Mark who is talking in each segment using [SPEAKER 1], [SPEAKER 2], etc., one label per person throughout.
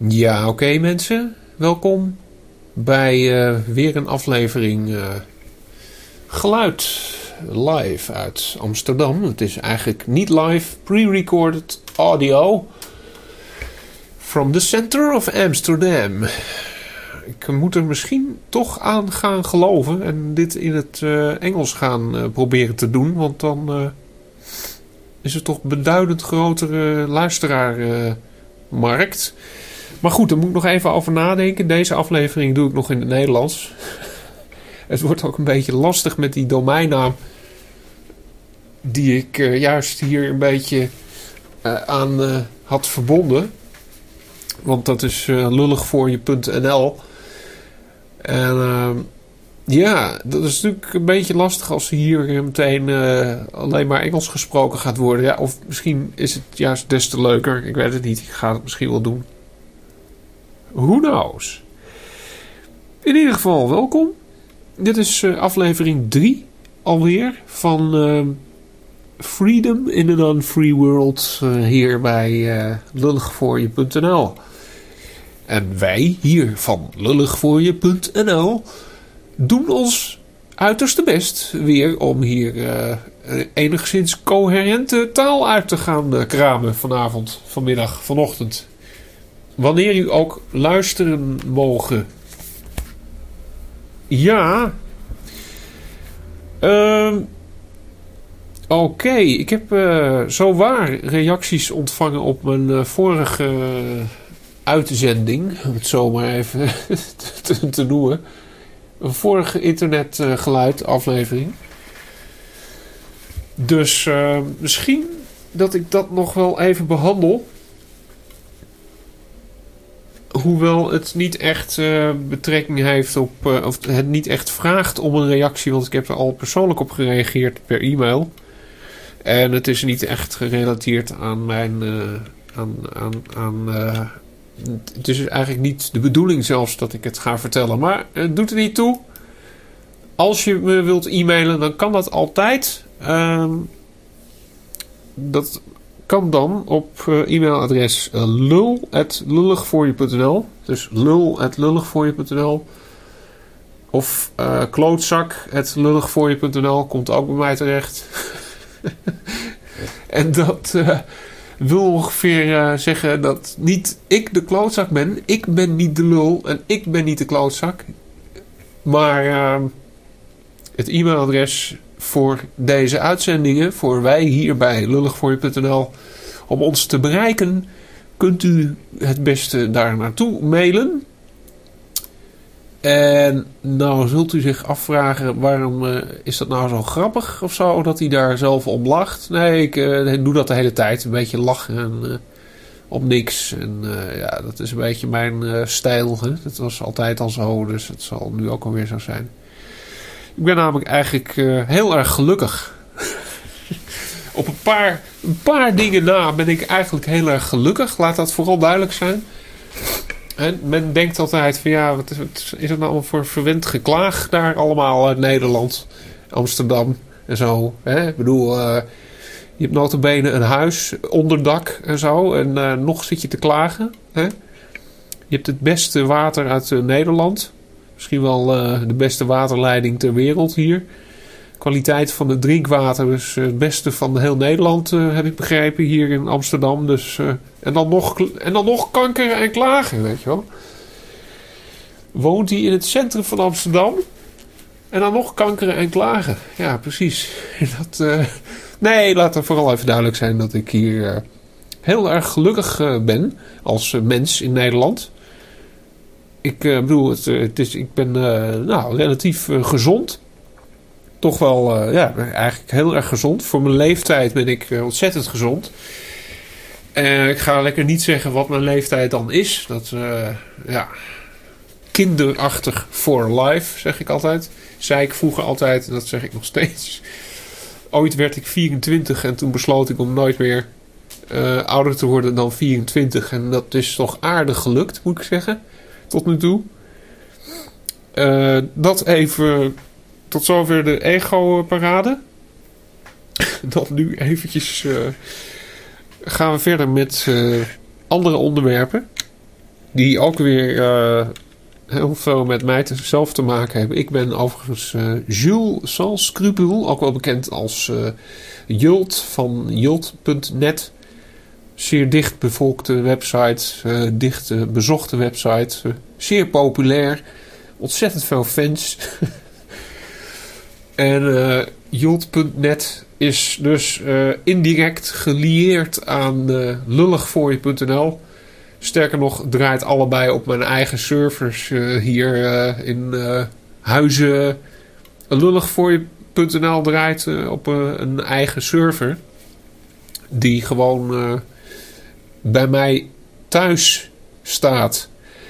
[SPEAKER 1] Ja, oké mensen. Welkom bij weer een aflevering geluid live uit Amsterdam. Het is eigenlijk niet live, pre-recorded audio from the center of Amsterdam. Ik moet er misschien toch aan gaan geloven en dit in het Engels gaan proberen te doen, want dan is het toch beduidend grotere luisteraarmarkt. Maar goed, daar moet ik nog even over nadenken. Deze aflevering doe ik nog in het Nederlands. Het wordt ook een beetje lastig met die domeinnaam die ik juist hier een beetje aan had verbonden. Want dat is lulligvoorje.nl. En ja, dat is natuurlijk een beetje lastig als hier meteen alleen maar Engels gesproken gaat worden. Ja, of misschien is het juist des te leuker. Ik weet het niet. Ik ga het misschien wel doen. Who knows? In ieder geval, welkom. Dit is aflevering 3 alweer van Freedom in an Unfree World hier bij lulligvoorje.nl. En wij hier van lulligvoorje.nl doen ons uiterste best weer om hier enigszins coherente taal uit te gaan kramen vanavond, vanmiddag, vanochtend. Wanneer u ook luisteren mogen. Ja. Oké. Ik heb zowaar reacties ontvangen op mijn vorige uitzending. Om het zo maar even te noemen. Een vorige internetgeluid aflevering. Dus misschien dat ik dat nog wel even behandel. Hoewel het niet echt betrekking heeft op... of het niet echt vraagt om een reactie. Want ik heb er al persoonlijk op gereageerd per e-mail. En het is niet echt gerelateerd aan mijn... het is eigenlijk niet de bedoeling zelfs dat ik het ga vertellen. Maar het doet er niet toe. Als je me wilt e-mailen, dan kan dat altijd. Dat kan dan op e-mailadres lul@lulligvoorje.nl. Dus lul@lulligvoorje.nl. Of klootzak@lulligvoorje.nl. Komt ook bij mij terecht. En dat wil ongeveer zeggen dat niet ik de klootzak ben. Ik ben niet de lul en ik ben niet de klootzak. Maar het e-mailadres voor deze uitzendingen, voor wij hier bij lulligvoorje.nl, om ons te bereiken, kunt u het beste daar naartoe mailen. En nou zult u zich afvragen, waarom is dat nou zo grappig of zo, dat hij daar zelf om lacht? Nee, ik doe dat de hele tijd, een beetje lachen en om niks. En ja, dat is een beetje mijn stijl. Hè? Dat was altijd al zo, dus het zal nu ook alweer zo zijn. Ik ben namelijk eigenlijk heel erg gelukkig. Op een paar dingen na ben ik eigenlijk heel erg gelukkig. Laat dat vooral duidelijk zijn. En men denkt altijd van ja, wat is het nou allemaal voor verwend geklaag daar allemaal uit Nederland, Amsterdam en zo. Hè? Ik bedoel, je hebt nota bene een huis, onderdak en zo. En nog zit je te klagen. Hè? Je hebt het beste water uit Nederland. Misschien wel de beste waterleiding ter wereld hier. Kwaliteit van het drinkwater is het beste van heel Nederland, heb ik begrepen, hier in Amsterdam. Dus, en dan nog kankeren en klagen, weet je wel. Woont hij in het centrum van Amsterdam. En dan nog kankeren en klagen. Ja, precies. Nee, laat er vooral even duidelijk zijn dat ik hier heel erg gelukkig ben als mens in Nederland. Ik bedoel, ik ben relatief gezond. Toch wel, eigenlijk heel erg gezond. Voor mijn leeftijd ben ik ontzettend gezond. Ik ga lekker niet zeggen wat mijn leeftijd dan is. Dat, kinderachtig for life, zeg ik altijd. Zei ik vroeger altijd, en dat zeg ik nog steeds. Ooit werd ik 24 en toen besloot ik om nooit meer ouder te worden dan 24. En dat is toch aardig gelukt, moet ik zeggen. Tot nu toe. Dat even tot zover de ego-parade. Dan nu eventjes gaan we verder met andere onderwerpen. Die ook weer heel veel met mij zelf te maken hebben. Ik ben overigens Jules Sans Scrupule, ook wel bekend als Jult van Jult.net. Zeer dicht bevolkte website, dicht bezochte website, zeer populair, ontzettend veel fans. En Jult.net is dus indirect gelieerd aan lulligvooie.nl. Sterker nog, draait allebei op mijn eigen servers hier in Huizen. Lulligvooie.nl draait op een eigen server. Die gewoon bij mij thuis staat.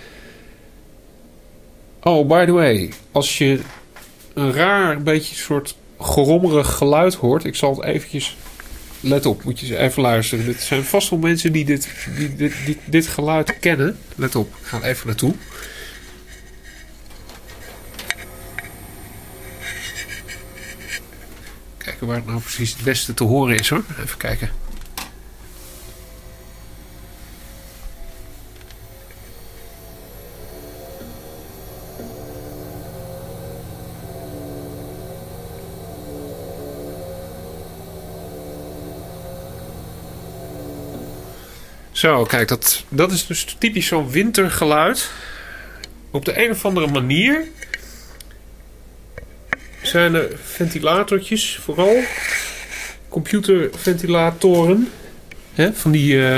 [SPEAKER 1] Oh, by the way. Als je een raar beetje soort gerommerig geluid hoort. Ik zal het eventjes... Let op, moet je eens even luisteren. Dit zijn vast wel mensen die dit geluid kennen. Let op, ik ga er even naartoe. Kijken waar het nou precies het beste te horen is hoor. Even kijken. Zo, kijk, dat is dus typisch zo'n wintergeluid. Op de een of andere manier zijn er ventilatortjes, vooral computerventilatoren, hè, van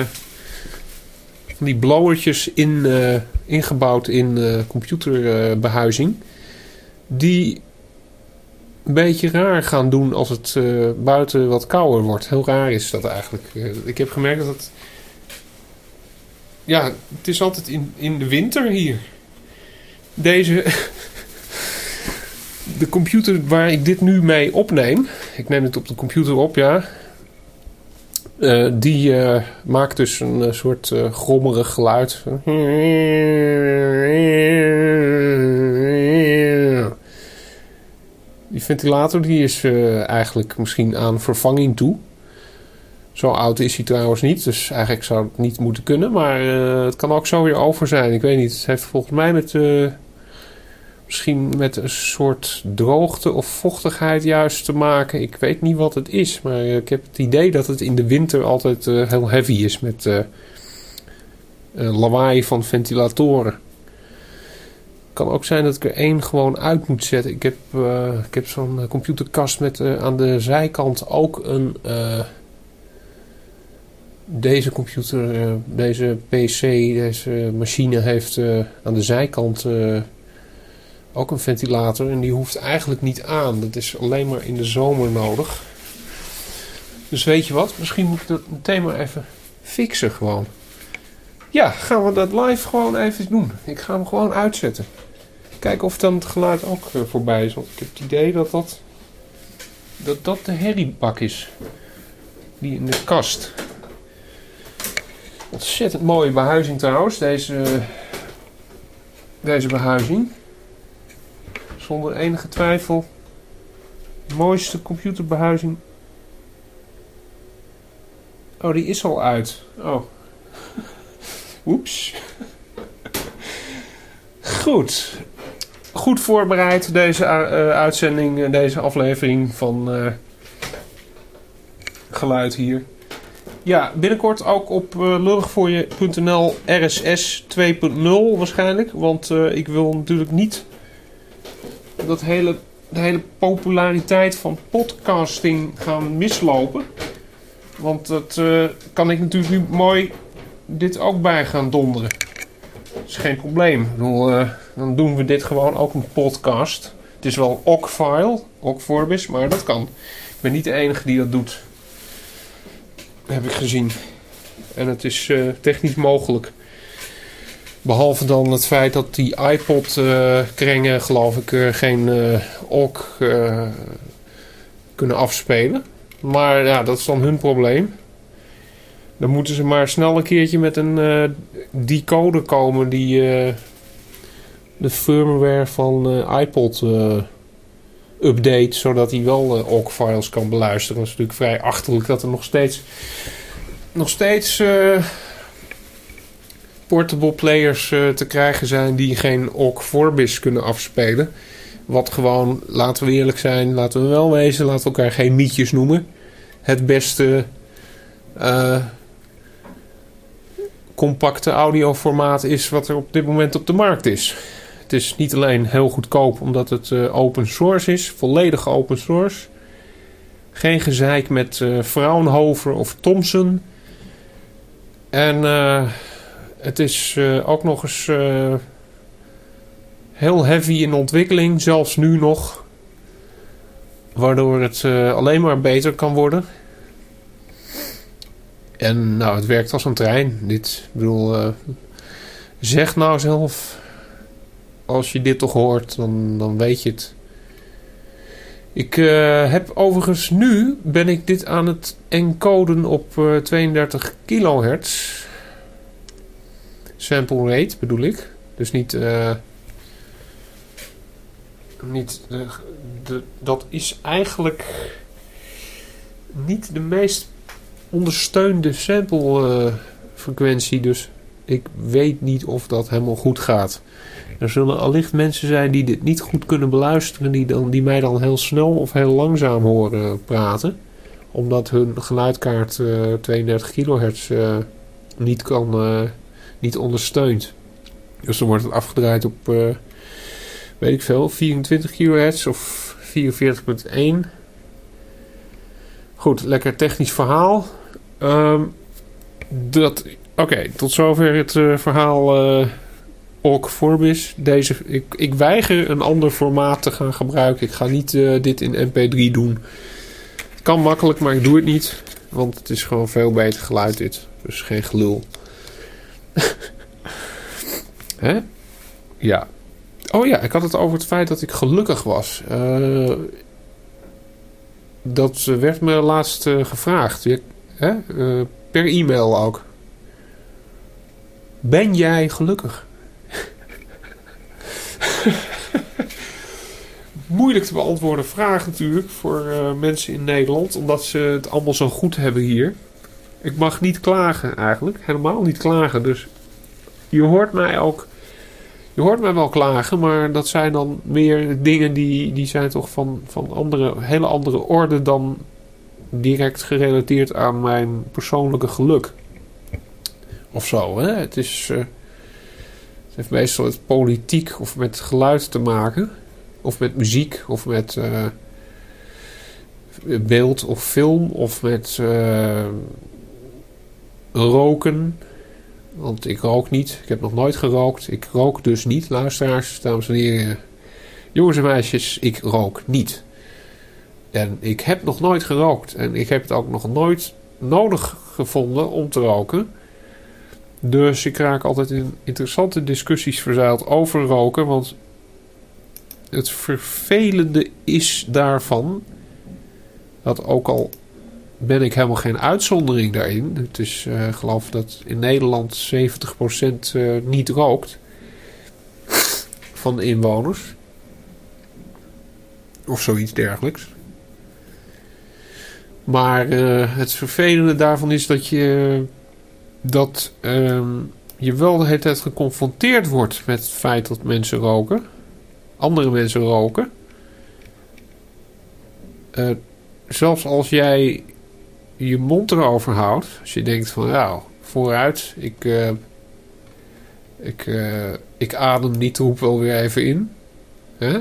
[SPEAKER 1] die blowertjes ingebouwd in computerbehuizing, die een beetje raar gaan doen als het buiten wat kouder wordt. Heel raar is dat eigenlijk. Ik heb gemerkt dat het... Ja, het is altijd in de winter hier. De computer waar ik dit nu mee opneem. Ik neem het op de computer op, ja. Die maakt dus een soort grommerig geluid. Die ventilator die is eigenlijk misschien aan vervanging toe. Zo oud is hij trouwens niet, dus eigenlijk zou het niet moeten kunnen. Maar het kan ook zo weer over zijn. Ik weet niet, het heeft volgens mij misschien met een soort droogte of vochtigheid juist te maken. Ik weet niet wat het is, maar ik heb het idee dat het in de winter altijd heel heavy is met lawaai van ventilatoren. Het kan ook zijn dat ik er één gewoon uit moet zetten. Ik heb zo'n computerkast met aan de zijkant ook een... Deze computer, deze PC, deze machine heeft aan de zijkant ook een ventilator. En die hoeft eigenlijk niet aan. Dat is alleen maar in de zomer nodig. Dus weet je wat? Misschien moet ik dat meteen maar even fixen gewoon. Ja, gaan we dat live gewoon even doen. Ik ga hem gewoon uitzetten. Kijken of dan het geluid ook voorbij is. Want ik heb het idee dat de herriebak is. Die in de kast. Ontzettend mooie behuizing trouwens, deze behuizing. Zonder enige twijfel. De mooiste computerbehuizing. Oh, die is al uit. Oh. Oeps. Goed. Goed voorbereid deze uitzending, deze aflevering van Geluid hier. Ja, binnenkort ook op lulligvooie.nl RSS 2.0 waarschijnlijk. Want ik wil natuurlijk niet de hele populariteit van podcasting gaan mislopen. Want dat kan ik natuurlijk nu mooi dit ook bij gaan donderen. Dat is geen probleem. Ik bedoel, dan doen we dit gewoon ook een podcast. Het is wel Ogfile, Ogvorbis, maar dat kan. Ik ben niet de enige die dat doet. Heb ik gezien. En het is technisch mogelijk. Behalve dan het feit dat die iPod-krengen, geloof ik, geen OGG kunnen afspelen. Maar ja, dat is dan hun probleem. Dan moeten ze maar snel een keertje met een decoder komen die de firmware van iPod update, zodat hij wel OGG-files kan beluisteren. Dat is natuurlijk vrij achterlijk dat er nog steeds
[SPEAKER 2] portable players te krijgen zijn die geen Ogg Vorbis kunnen afspelen. Wat gewoon, laten we eerlijk zijn, laten we wel wezen, laten we elkaar geen mietjes noemen. Het beste compacte audioformaat is wat er op dit moment op de markt is. Het is niet alleen heel goedkoop omdat het open source is, volledig open source. Geen gezeik met Fraunhofer of Thomson. En het is ook nog eens heel heavy in ontwikkeling, zelfs nu nog. Waardoor het alleen maar beter kan worden. En nou, het werkt als een trein. Zeg nou zelf, als je dit toch hoort, dan weet je het. Ik heb overigens ben ik dit aan het encoden op 32 kilohertz. Sample rate bedoel ik. Dus dat is eigenlijk niet de meest ondersteunde sample frequentie. Dus ik weet niet of dat helemaal goed gaat. Er zullen allicht mensen zijn die dit niet goed kunnen beluisteren. Die mij dan heel snel of heel langzaam horen praten. Omdat hun geluidkaart 32 kilohertz niet ondersteunt. Dus dan wordt het afgedraaid op, weet ik veel, 24 kilohertz of 44,1. Goed, lekker technisch verhaal. Oké, tot zover het verhaal Ogg Vorbis. Ik weiger een ander formaat te gaan gebruiken. Ik ga niet dit in MP3 doen. Het kan makkelijk, maar ik doe het niet. Want het is gewoon veel beter geluid dit. Dus geen gelul. Hè? Ja. Oh ja, ik had het over het feit dat ik gelukkig was. Dat werd me laatst gevraagd. Per e-mail ook. Ben jij gelukkig? Moeilijk te beantwoorden vraag natuurlijk voor mensen in Nederland. Omdat ze het allemaal zo goed hebben hier. Ik mag niet klagen eigenlijk. Helemaal niet klagen. Dus je hoort mij wel klagen. Maar dat zijn dan meer dingen die zijn toch van hele andere orde dan direct gerelateerd aan mijn persoonlijke geluk. Of zo, hè. Het heeft meestal met politiek of met geluid te maken. Of met muziek. Of met beeld of film. Of met roken. Want ik rook niet. Ik heb nog nooit gerookt. Ik rook dus niet, luisteraars, dames en heren. Jongens en meisjes, ik rook niet. En ik heb nog nooit gerookt. En ik heb het ook nog nooit nodig gevonden om te roken. Dus ik raak altijd in interessante discussies verzeild over roken. Want het vervelende is daarvan, dat ook al ben ik helemaal geen uitzondering daarin. Het is, geloof dat in Nederland 70% niet rookt. Van de inwoners. Of zoiets dergelijks. Maar het vervelende daarvan is dat je wel de hele tijd geconfronteerd wordt met het feit dat mensen roken. Andere mensen roken. Zelfs als jij je mond erover houdt. Als je denkt van, nou, vooruit. Ik adem die troep wel weer even in. Hè?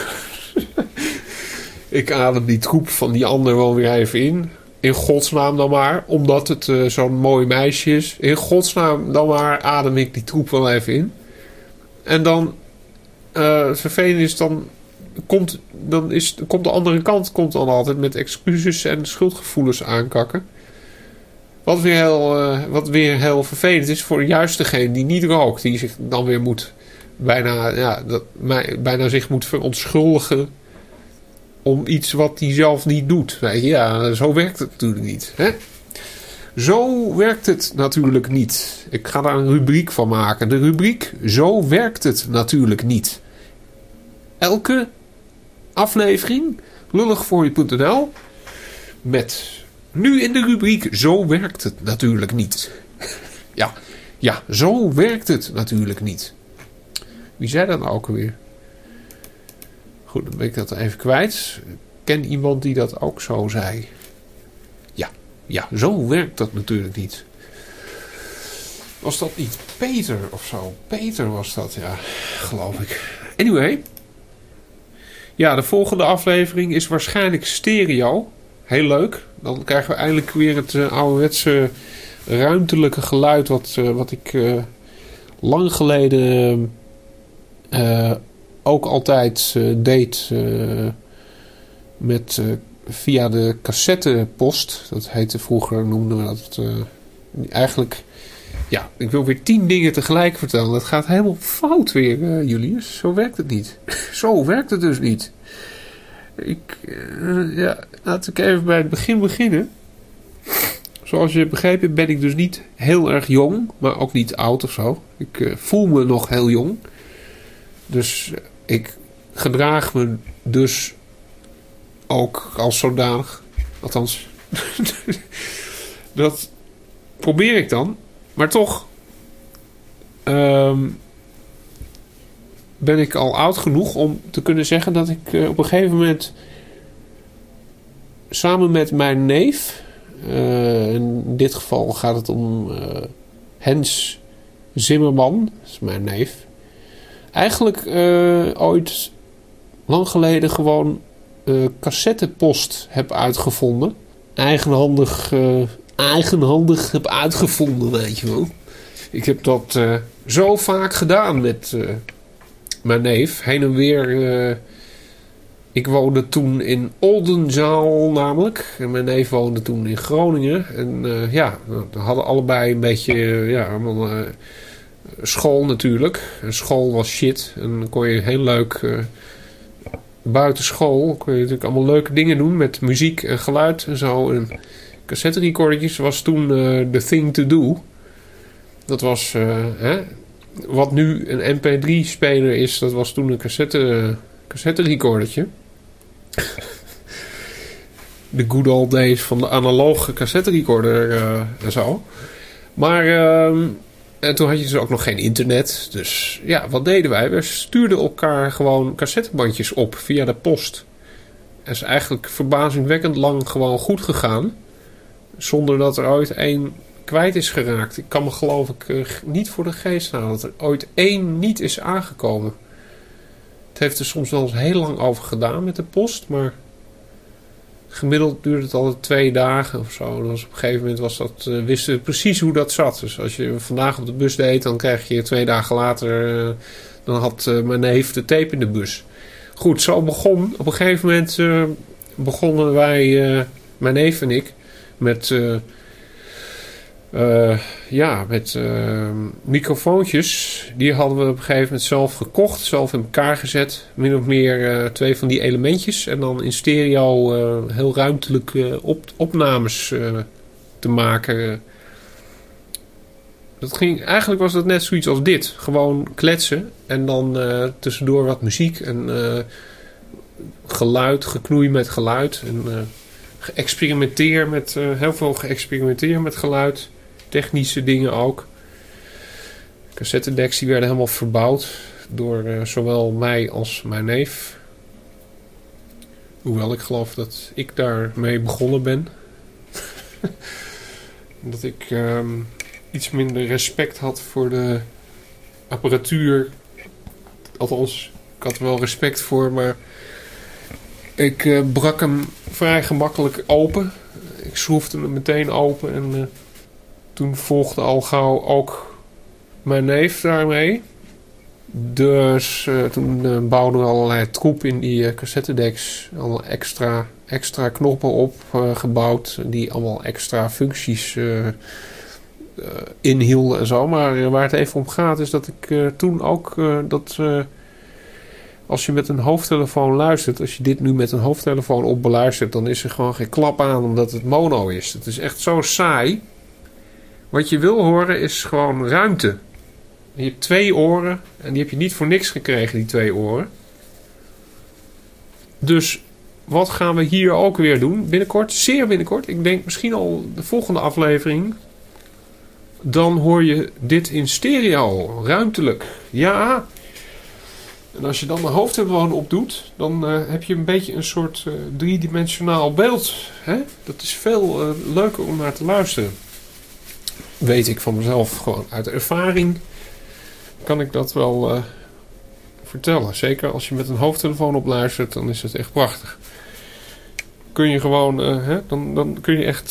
[SPEAKER 2] Ik adem die troep van die ander wel weer even in. In godsnaam dan maar. Omdat het zo'n mooi meisje is. In godsnaam dan maar adem ik die troep wel even in. En dan het vervelende is dan komt de andere kant dan altijd met excuses en schuldgevoelens aankakken. Wat weer heel vervelend is voor juist degene die niet rookt. Die zich dan weer bijna zich moet verontschuldigen om iets wat hij zelf niet doet. Weet je, ja, zo werkt het natuurlijk niet. Hè? Zo werkt het natuurlijk niet. Ik ga daar een rubriek van maken. De rubriek Zo werkt het natuurlijk niet. Elke aflevering lulligvoorje.nl met nu in de rubriek Zo werkt het natuurlijk niet. Ja, Ja, zo werkt het natuurlijk niet. Wie zei dat nou ook alweer? Goed, dan ben ik dat even kwijt. Ik ken iemand die dat ook zo zei. Ja, zo werkt dat natuurlijk niet. Was dat niet Peter of zo? Peter was dat, ja, geloof ik. Anyway. Ja, de volgende aflevering is waarschijnlijk stereo. Heel leuk. Dan krijgen we eindelijk weer het ouderwetse ruimtelijke geluid wat ik lang geleden ook altijd deed met via de cassettepost. Dat heette vroeger, noemden we dat eigenlijk. Ja, ik wil weer 10 dingen tegelijk vertellen. Dat gaat helemaal fout weer, Julius. Zo werkt het niet. Zo werkt het dus niet. Laat ik even bij het begin beginnen. Zoals je begrepen ben ik dus niet heel erg jong, maar ook niet oud of zo. Ik voel me nog heel jong. Dus ik gedraag me dus ook als zodanig. Althans, dat probeer ik dan. Maar toch ben ik al oud genoeg om te kunnen zeggen dat ik op een gegeven moment samen met mijn neef, in dit geval gaat het om Hens Zimmerman, dat is mijn neef, eigenlijk ooit lang geleden gewoon cassettepost heb uitgevonden. Eigenhandig heb uitgevonden, weet je wel. Ik heb dat zo vaak gedaan met mijn neef. Heen en weer. Ik woonde toen in Oldenzaal namelijk. En mijn neef woonde toen in Groningen. En we hadden allebei een beetje school natuurlijk. En school was shit. En dan kon je heel leuk buiten school kon je natuurlijk allemaal leuke dingen doen met muziek en geluid en zo. En cassette-recordertjes was toen the thing to do. Dat was wat nu een mp3-speler is, dat was toen een cassette-recordertje. De good old days van de analoge cassette-recorder en zo. Maar en toen had je dus ook nog geen internet. Dus ja, wat deden wij? We stuurden elkaar gewoon cassettebandjes op via de post. Dat is eigenlijk verbazingwekkend lang gewoon goed gegaan. Zonder dat er ooit één kwijt is geraakt. Ik kan me geloof ik niet voor de geest halen dat er ooit één niet is aangekomen. Het heeft er soms wel eens heel lang over gedaan met de post. Maar gemiddeld duurde het altijd 2 dagen of zo. Dus op een gegeven moment wisten we precies hoe dat zat. Dus als je vandaag op de bus deed, dan krijg je 2 dagen later, dan had mijn neef de tape in de bus. Goed, zo begon. Op een gegeven moment begonnen wij, mijn neef en ik, met microfoontjes. Die hadden we op een gegeven moment zelf gekocht, zelf in elkaar gezet. Min of meer 2 van die elementjes. En dan in stereo heel ruimtelijk opnames te maken. Eigenlijk was dat net zoiets als dit. Gewoon kletsen. En dan tussendoor wat muziek. En geluid, geknoei met geluid. En heel veel geëxperimenteerd met geluid. Technische dingen ook. Cassettedecks die werden helemaal verbouwd door zowel mij als mijn neef. Hoewel ik geloof dat ik daarmee begonnen ben. Dat ik iets minder respect had voor de apparatuur. Althans, ik had er wel respect voor, maar ik brak hem vrij gemakkelijk open. Ik schroefde hem meteen open en toen volgde al gauw ook mijn neef daarmee. Dus toen bouwden we allerlei troep in die cassettedecks. Allemaal extra knoppen opgebouwd. Die allemaal extra functies inhielden en zo. Maar waar het even om gaat is dat ik toen ook als je met een hoofdtelefoon luistert. Als je dit nu met een hoofdtelefoon op beluistert. Dan is er gewoon geen klap aan omdat het mono is. Het is echt zo saai. Wat je wil horen is gewoon ruimte. Je hebt 2 oren. En die heb je niet voor niks gekregen, die 2 oren. Dus wat gaan we hier ook weer doen? Binnenkort, zeer binnenkort. Ik denk misschien al de volgende aflevering. dan hoor je dit in stereo, ruimtelijk. Ja. En als je dan de hoofdtelefoon opdoet, dan heb je een beetje een soort driedimensionaal beeld. Hè? Dat is veel leuker om naar te luisteren. Weet ik van mezelf gewoon uit ervaring. Kan ik dat wel vertellen. Zeker als je met een hoofdtelefoon op luistert, dan is het echt prachtig. Kun je gewoon, dan kun je echt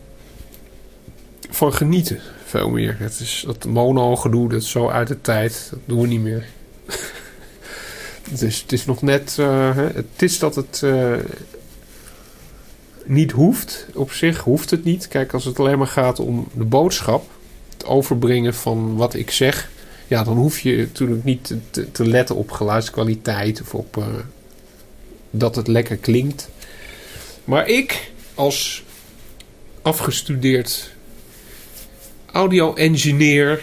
[SPEAKER 2] van genieten. Veel meer. Het is dat mono gedoe, dat is zo uit de tijd. Dat doen we niet meer. Dus het is nog net... het is dat het niet hoeft. Op zich hoeft het niet. Kijk, als het alleen maar gaat om de boodschap. Het overbrengen van wat ik zeg. Ja, dan hoef je natuurlijk niet te letten op geluidskwaliteit. Of op dat het lekker klinkt. Maar ik als afgestudeerd audio-engineer...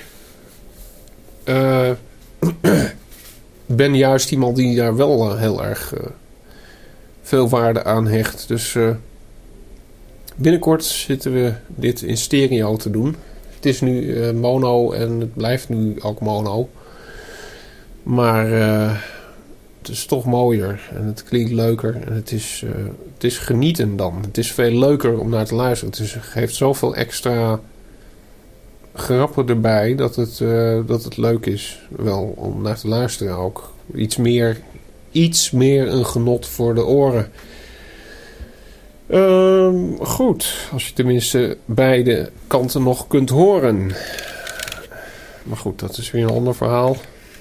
[SPEAKER 2] ben juist iemand die daar wel heel erg veel waarde aan hecht. Dus binnenkort zitten we dit in stereo te doen. Het is nu mono en het blijft nu ook mono. Maar het is toch mooier en het klinkt leuker. En het is genieten dan. Het is veel leuker om naar te luisteren. Het geeft zoveel extra grappen erbij dat het leuk is wel om naar te luisteren ook. Iets meer een genot voor de oren. Goed, als je tenminste beide kanten nog kunt horen. Maar goed, dat is weer een ander verhaal.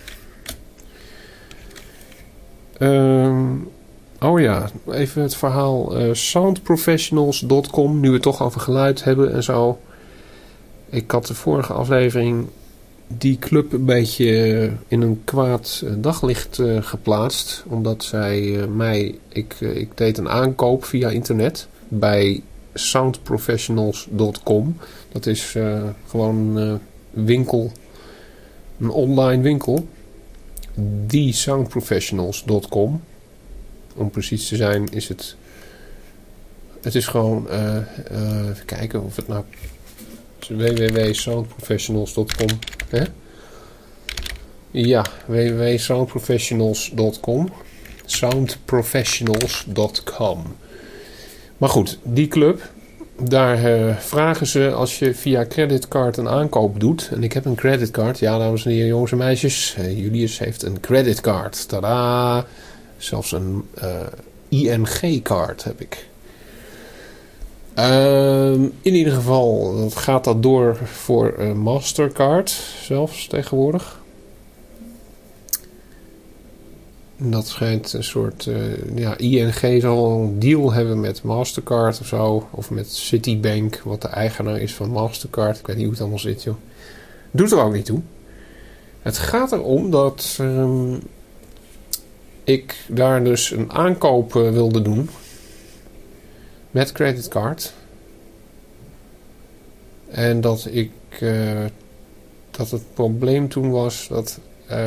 [SPEAKER 2] Oh ja, even het verhaal soundprofessionals.com. Nu we het toch over geluid hebben en zo. Ik had de vorige aflevering die club een beetje in een kwaad daglicht geplaatst. Omdat zij ik deed een aankoop via internet bij soundprofessionals.com. Dat is gewoon een winkel, een online winkel. Soundprofessionals.com. Om precies te zijn is het... Het is gewoon... even kijken of het nou... www.soundprofessionals.com. Ja, www.soundprofessionals.com. Soundprofessionals.com. Maar goed, die club, daar vragen ze als je via creditcard een aankoop doet. En ik heb een creditcard. Ja, dames en heren, jongens en meisjes. Julius heeft een creditcard. Tadaa! Zelfs een ING-kaart heb ik. In ieder geval gaat dat door voor Mastercard zelfs tegenwoordig. Dat schijnt een soort... ING zal een deal hebben met Mastercard of zo. Of met Citibank, wat de eigenaar is van Mastercard. Ik weet niet hoe het allemaal zit, joh. Doet er ook niet toe. Het gaat erom dat ik daar dus een aankoop wilde doen. Met creditcard. En dat dat het probleem toen was dat...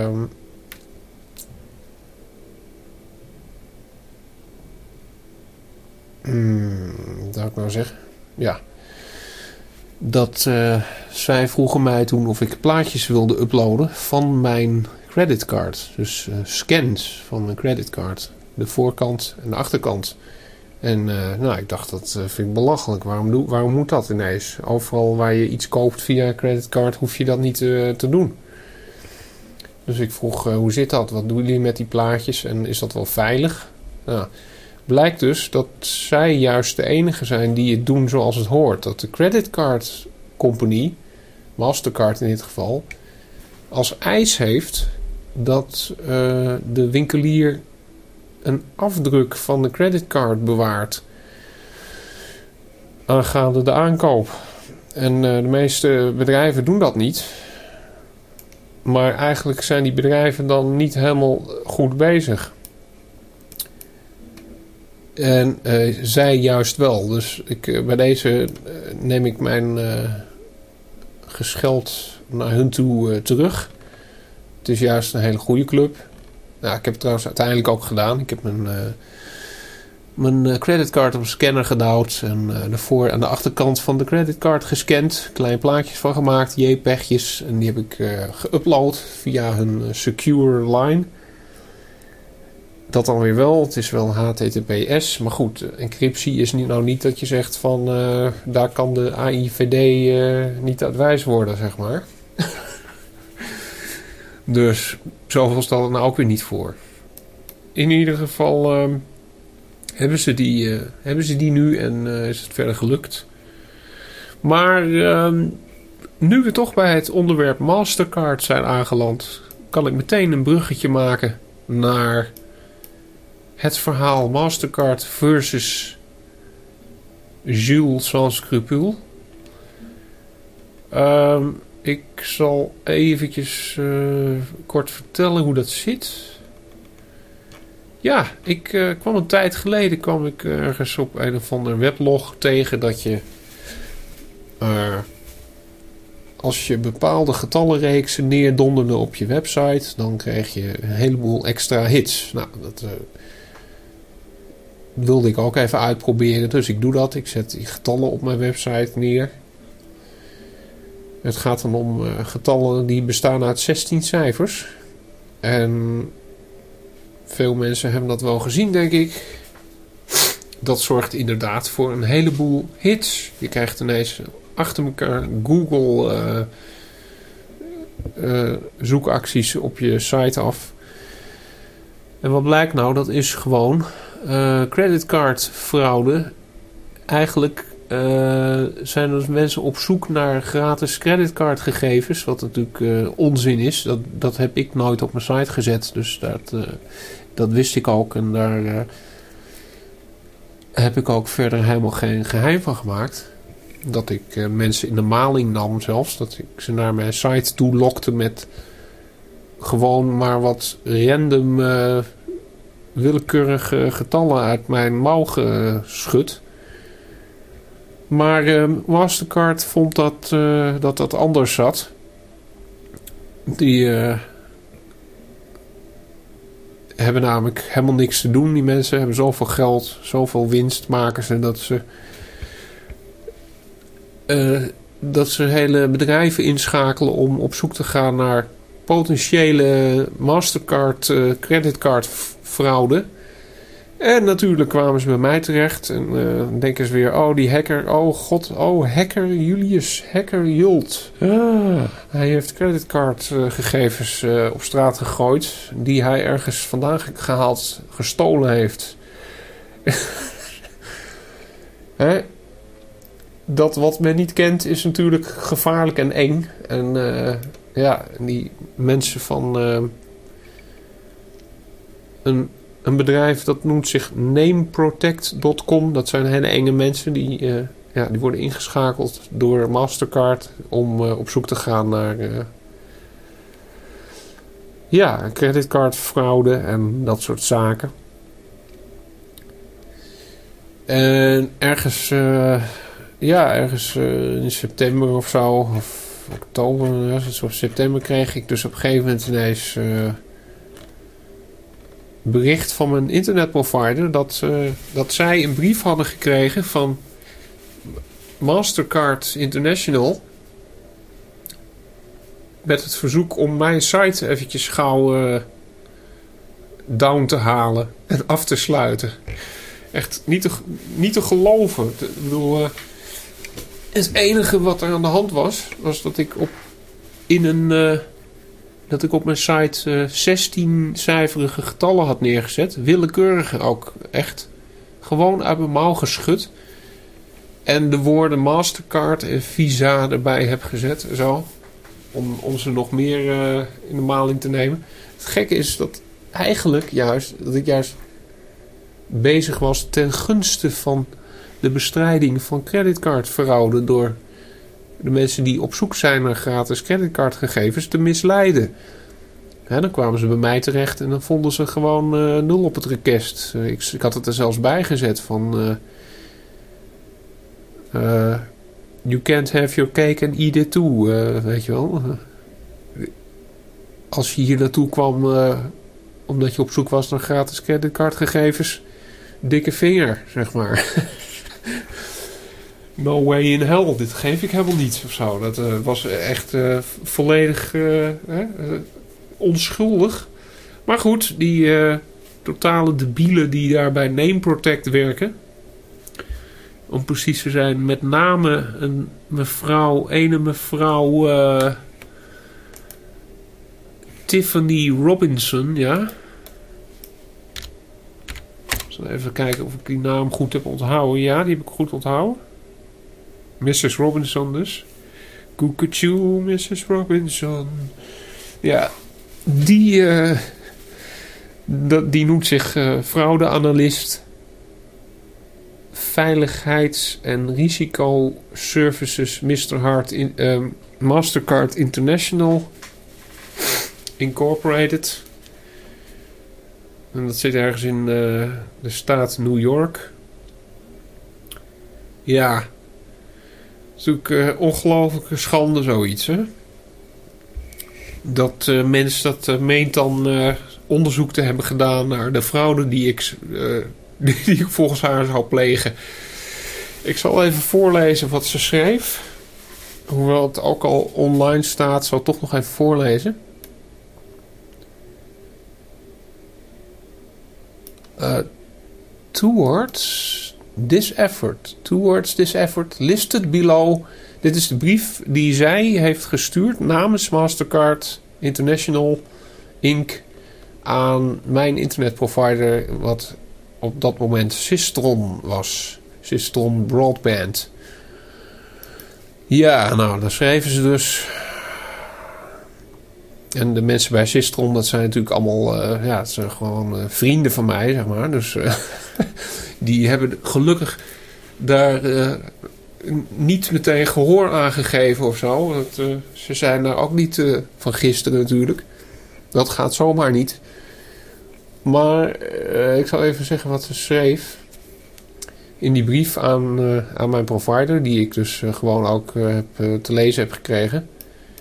[SPEAKER 2] zou ik nou zeggen? Ja. Dat zij vroegen mij toen of ik plaatjes wilde uploaden van mijn creditcard. Dus scans van mijn creditcard. De voorkant en de achterkant. En ik dacht, dat vind ik belachelijk. Waarom moet dat ineens? Overal waar je iets koopt via creditcard hoef je dat niet te doen. Dus ik vroeg, hoe zit dat? Wat doen jullie met die plaatjes? En is dat wel veilig? Nou, blijkt dus dat zij juist de enige zijn die het doen zoals het hoort. Dat de creditcard company, Mastercard in dit geval, als eis heeft dat de winkelier een afdruk van de creditcard bewaart aangaande de aankoop. En de meeste bedrijven doen dat niet. Maar eigenlijk zijn die bedrijven dan niet helemaal goed bezig. En zij juist wel. Dus bij deze neem ik mijn gescheld naar hun toe terug. Het is juist een hele goede club. Nou, ik heb het trouwens uiteindelijk ook gedaan. Ik heb
[SPEAKER 1] mijn creditcard op een scanner gedouwd. En de voor- en de achterkant van de creditcard gescand. Kleine plaatjes van gemaakt. JPEG'jes. En die heb ik geüpload via hun secure line. Dat dan weer wel. Het is wel HTTPS. Maar goed, encryptie is niet dat je zegt van... daar kan de AIVD niet uit wijs worden, zeg maar. Dus zoveel stelt het nou ook weer niet voor. In ieder geval hebben ze die nu en is het verder gelukt. Maar nu we toch bij het onderwerp Mastercard zijn aangeland... kan ik meteen een bruggetje maken naar het verhaal Mastercard versus Jules Sans Scrupule. Ik zal eventjes kort vertellen hoe dat zit. Ja, ik kwam een tijd geleden ergens op een of ander weblog tegen dat je... als je bepaalde getallenreeksen neerdonderde op je website... dan kreeg je een heleboel extra hits. Nou, dat wilde ik ook even uitproberen. Dus ik doe dat. Ik zet die getallen op mijn website neer. Het gaat dan om getallen die bestaan uit 16 cijfers. En veel mensen hebben dat wel gezien, denk ik. Dat zorgt inderdaad voor een heleboel hits. Je krijgt ineens achter elkaar Google zoekacties op je site af. En wat blijkt nou? Dat is gewoon creditcardfraude. Eigenlijk zijn er mensen op zoek naar gratis creditcardgegevens. Wat natuurlijk onzin is. Dat heb ik nooit op mijn site gezet. Dus dat wist ik ook. En daar heb ik ook verder helemaal geen geheim van gemaakt. Dat ik mensen in de maling nam zelfs. Dat ik ze naar mijn site toe lokte met gewoon maar wat random willekeurige getallen uit mijn mouw geschud. Maar Mastercard vond dat anders zat. Die hebben namelijk helemaal niks te doen. Die mensen hebben zoveel geld, zoveel winst maken ze dat ze hele bedrijven inschakelen om op zoek te gaan naar potentiële Mastercard creditcard fraude. En natuurlijk kwamen ze bij mij terecht. En denken ze weer, oh die hacker, oh god, oh hacker Julius, hacker Jult. Hij heeft creditcardgegevens op straat gegooid. Die hij ergens vandaan gehaald, gestolen heeft. Hè? Dat wat men niet kent is natuurlijk gevaarlijk en eng. En die mensen van een bedrijf dat noemt zich nameprotect.com. Dat zijn hele enge mensen die worden ingeschakeld door Mastercard om op zoek te gaan naar creditcardfraude en dat soort zaken. En ergens in september of zo, of oktober, of september, kreeg ik dus op een gegeven moment ineens bericht van mijn internetprovider dat zij een brief hadden gekregen van Mastercard International met het verzoek om mijn site eventjes gauw down te halen en af te sluiten. Echt niet te geloven. Ik bedoel, het enige wat er aan de hand was dat ik op mijn site 16-cijferige getallen had neergezet. Willekeurige ook. Echt gewoon uit mijn mouw geschud. En de woorden Mastercard en Visa erbij heb gezet. Zo. Om ze nog meer in de maling te nemen. Het gekke is dat ik juist bezig was ten gunste van de bestrijding van creditcardfraude door de mensen die op zoek zijn naar gratis creditcardgegevens te misleiden. Dan kwamen ze bij mij terecht en dan vonden ze gewoon 0 op het request. Ik had het er zelfs bij gezet van you can't have your cake and eat it too. Weet je wel. Als je hier naartoe kwam omdat je op zoek was naar gratis creditcardgegevens, dikke vinger, zeg maar. No way in hell, dit geef ik helemaal niet of zo. Dat was echt volledig onschuldig. Maar goed, die totale debielen die daar bij Name Protect werken, om precies te zijn, met name een mevrouw Tiffany Robinson, ja. Ik zal even kijken of ik die naam goed heb onthouden. Ja, die heb ik goed onthouden. Mrs. Robinson dus. Cuckoo, Mrs. Robinson. Ja, die noemt zich fraudeanalist. Veiligheids- en risicoservices Mr. Hart Mastercard International Incorporated. En dat zit ergens in de staat New York. Ja. Het is natuurlijk ongelooflijke schande zoiets, hè. Dat mensen dat meent dan onderzoek te hebben gedaan naar de fraude die ik volgens haar zou plegen. Ik zal even voorlezen wat ze schreef. Hoewel het ook al online staat, zal ik toch nog even voorlezen. Towards this effort, listed below. Dit is de brief die zij heeft gestuurd namens Mastercard International Inc. aan mijn internetprovider, wat op dat moment Systron was. Systron Broadband. Ja, nou, daar schreven ze dus. En de mensen bij Systron, dat zijn natuurlijk allemaal, het zijn gewoon vrienden van mij, zeg maar. Dus die hebben gelukkig daar niet meteen gehoor aangegeven of zo. Ze zijn daar ook niet van gisteren natuurlijk. Dat gaat zomaar niet. Maar ik zal even zeggen wat ze schreef in die brief aan mijn provider, die ik dus gewoon ook te lezen heb gekregen.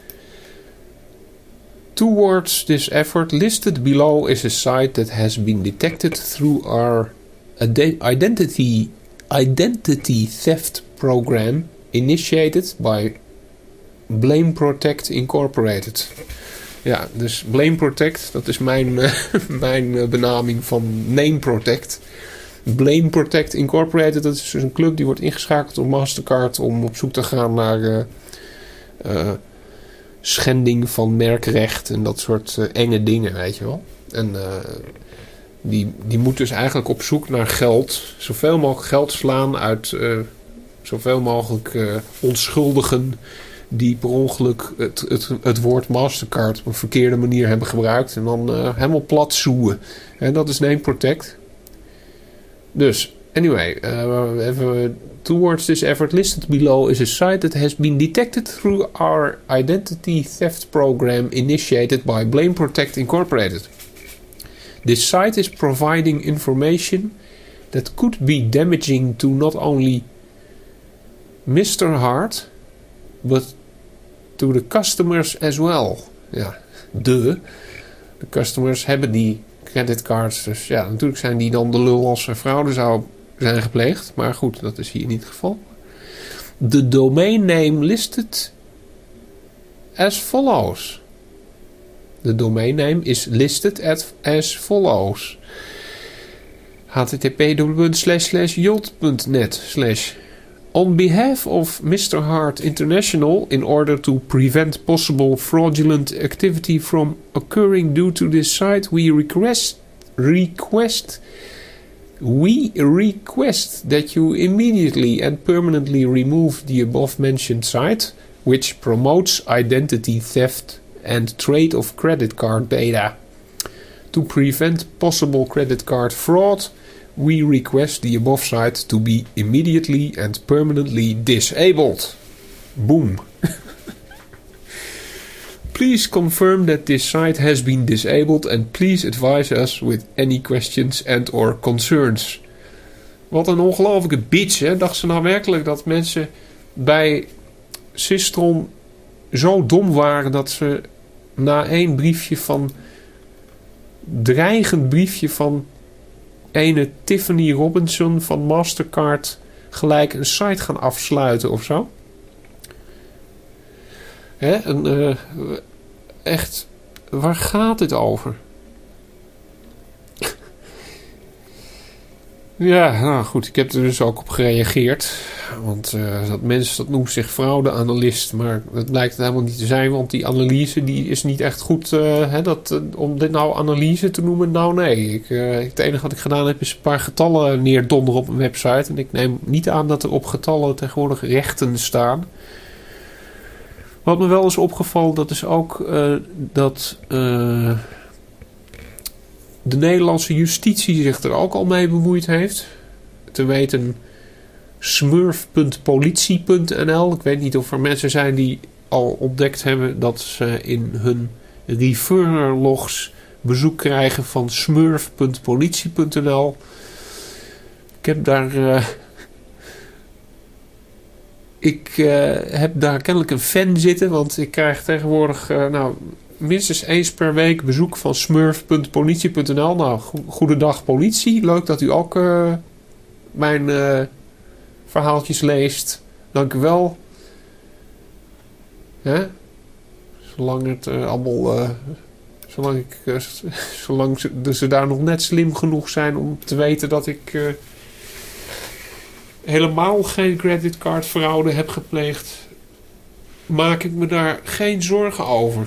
[SPEAKER 1] Towards this effort, listed below is a site that has been detected through our identity theft program initiated by Blame Protect Incorporated. Ja, dus Blame Protect, dat is mijn benaming van Name Protect. Blame Protect Incorporated, dat is dus een club die wordt ingeschakeld door Mastercard om op zoek te gaan naar schending van merkrecht en dat soort enge dingen, weet je wel. En die moet dus eigenlijk op zoek naar geld, zoveel mogelijk geld slaan uit zoveel mogelijk onschuldigen die per ongeluk het woord Mastercard op een verkeerde manier hebben gebruikt en dan helemaal plat zoeën. En dat is Name Protect. Dus, anyway, towards this effort listed below is a site that has been detected through our identity theft program initiated by Blame Protect Incorporated. This site is providing information that could be damaging to not only Mr. Hart, but to the customers as well. Ja, de customers hebben die creditcards. Dus ja, natuurlijk zijn die dan de lul als er fraude zou zijn gepleegd. Maar goed, dat is hier niet het geval. The domain name listed as follows. The domain name is listed as follows. http://j.net/ On behalf of Mr. Hart International, in order to prevent possible fraudulent activity from occurring due to this site, we request that you immediately and permanently remove the above-mentioned site, which promotes identity theft and trade of credit card data. To prevent possible credit card fraud, we request the above site to be immediately and permanently disabled. Boom. Please confirm that this site has been disabled and please advise us with any questions and or concerns. Wat een ongelofelijke bitch, hè? Dacht ze nou werkelijk dat mensen bij Systron zo dom waren dat ze na één dreigend briefje van
[SPEAKER 2] ene Tiffany Robinson van Mastercard gelijk een site gaan afsluiten of zo. Hè? Echt, waar gaat dit over? Ja, nou goed, ik heb er dus ook op gereageerd. Want dat noemt zich fraudeanalist. Maar dat blijkt het helemaal niet te zijn. Want die analyse die is niet echt goed. Om dit nou analyse te noemen, nou nee. Het enige wat ik gedaan heb is een paar getallen neerdonderen op een website. En ik neem niet aan dat er op getallen tegenwoordig rechten staan. Wat me wel is opgevallen, dat is ook de Nederlandse justitie zich er ook al mee bemoeid heeft. Te weten smurf.politie.nl. Ik weet niet of er mensen zijn die al ontdekt hebben dat ze in hun referrer logs bezoek krijgen van smurf.politie.nl. Ik heb daar kennelijk een fan zitten, want ik krijg tegenwoordig minstens eens per week bezoek van smurf.politie.nl. Nou, goedendag politie. Leuk dat u ook mijn verhaaltjes leest. Dank u wel. Hè? Zolang het allemaal... zolang ze daar nog net slim genoeg zijn om te weten dat ik helemaal geen creditcardfraude heb gepleegd, maak ik me daar geen zorgen over.